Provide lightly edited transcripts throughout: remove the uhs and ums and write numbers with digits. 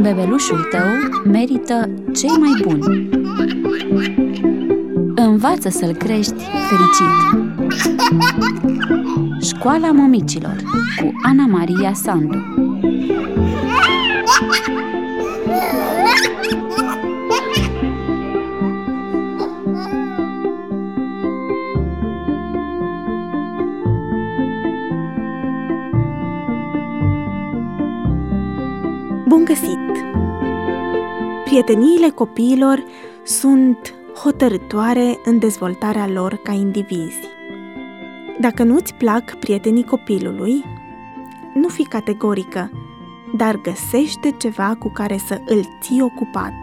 Bebelușul tău merită cei mai buni. Învață să-l crești fericit. Școala Mămicilor cu Ana Maria Sandu. Bun găsit! Prieteniile copiilor sunt hotărâtoare în dezvoltarea lor ca indivizi. Dacă nu-ți plac prietenii copilului, nu fi categorică, dar găsește ceva cu care să îl ții ocupat.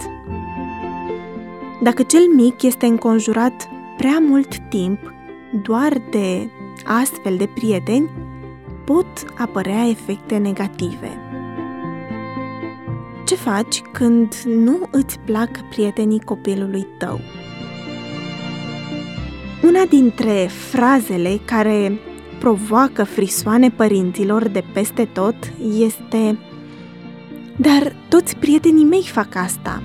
Dacă cel mic este înconjurat prea mult timp doar de astfel de prieteni, pot apărea efecte negative. Ce faci când nu îți plac prietenii copilului tău? Una dintre frazele care provoacă frisoane părinților de peste tot este: dar toți prietenii mei fac asta.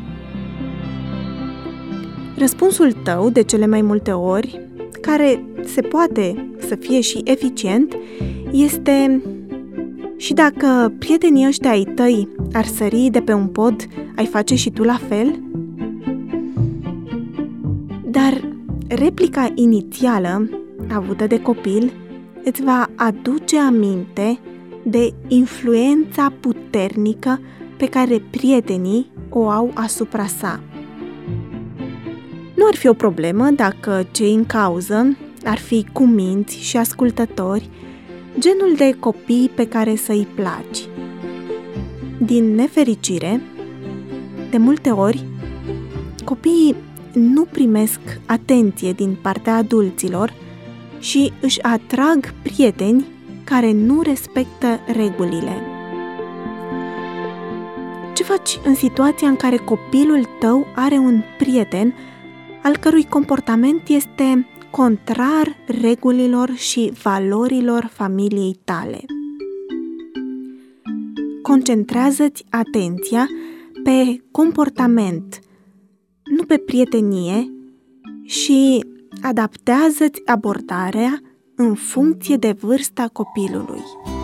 Răspunsul tău, de cele mai multe ori, care se poate să fie și eficient, este: și dacă prietenii ăștia ai tăi ar sări de pe un pod, ai face și tu la fel? Dar replica inițială, avută de copil, îți va aduce aminte de influența puternică pe care prietenii o au asupra sa. Nu ar fi o problemă dacă cei în cauză ar fi cuminți și ascultători, genul de copii pe care să-i placi. Din nefericire, de multe ori, copiii nu primesc atenție din partea adulților și își atrag prieteni care nu respectă regulile. Ce faci în situația în care copilul tău are un prieten al cărui comportament este contrar regulilor și valorilor familiei tale? Concentrează-ți atenția pe comportament, nu pe prietenie, și adaptează-ți abordarea în funcție de vârsta copilului.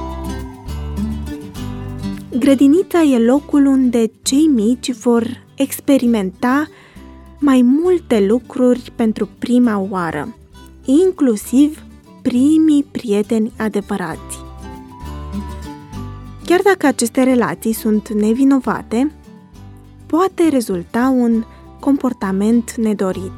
Grădinița e locul unde cei mici vor experimenta mai multe lucruri pentru prima oară, inclusiv primii prieteni adevărați. Chiar dacă aceste relații sunt nevinovate, poate rezulta un comportament nedorit.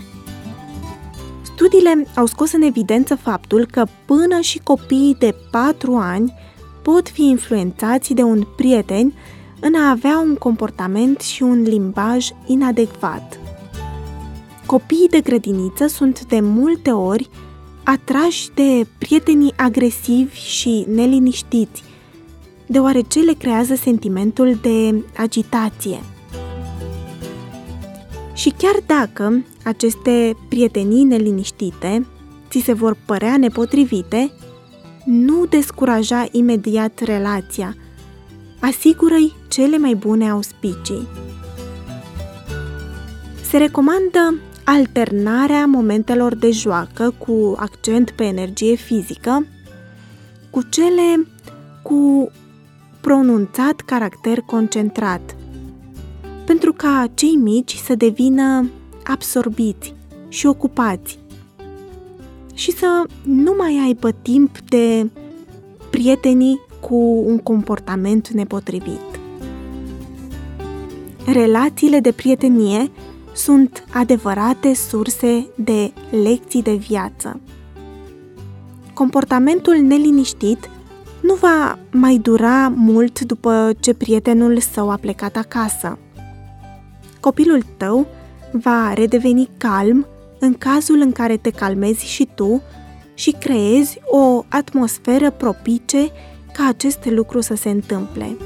Studiile au scos în evidență faptul că până și copiii de 4 ani pot fi influențați de un prieten în a avea un comportament și un limbaj inadecvat. Copiii de grădiniță sunt de multe ori atrași de prietenii agresivi și neliniștiți, deoarece le creează sentimentul de agitație. Și chiar dacă aceste prietenii neliniștite ți se vor părea nepotrivite, nu descuraja imediat relația. Asigură-i cele mai bune auspicii. Se recomandă alternarea momentelor de joacă cu accent pe energie fizică cu cele cu pronunțat caracter concentrat, pentru ca cei mici să devină absorbiți și ocupați și să nu mai aibă timp de prietenii cu un comportament nepotrivit. Relațiile de prietenie sunt adevărate surse de lecții de viață. Comportamentul neliniștit nu va mai dura mult după ce prietenul său a plecat acasă. Copilul tău va redeveni calm în cazul în care te calmezi și tu și creezi o atmosferă propice ca acest lucru să se întâmple.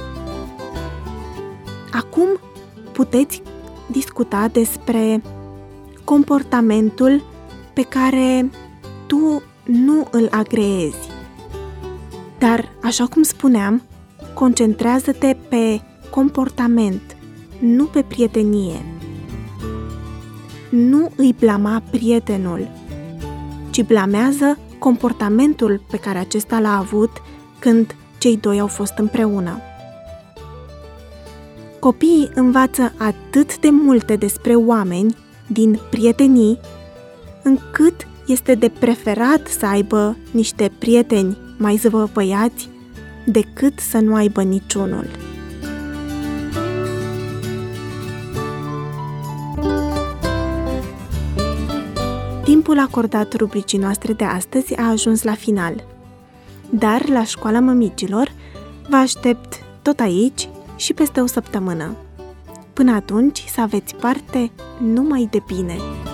Acum puteți discuta despre comportamentul pe care tu nu îl agreezi. Dar, așa cum spuneam, concentrează-te pe comportament, nu pe prietenie. Nu îi blama prietenul, ci blamează comportamentul pe care acesta l-a avut când cei doi au fost împreună. Copiii învață atât de multe despre oameni din prietenii, încât este de preferat să aibă niște prieteni mai zăvăvăiați decât să nu aibă niciunul. Timpul acordat rubricii noastre de astăzi a ajuns la final, dar la Școala Mămicilor vă aștept tot aici și peste o săptămână. Până atunci, să aveți parte numai de bine!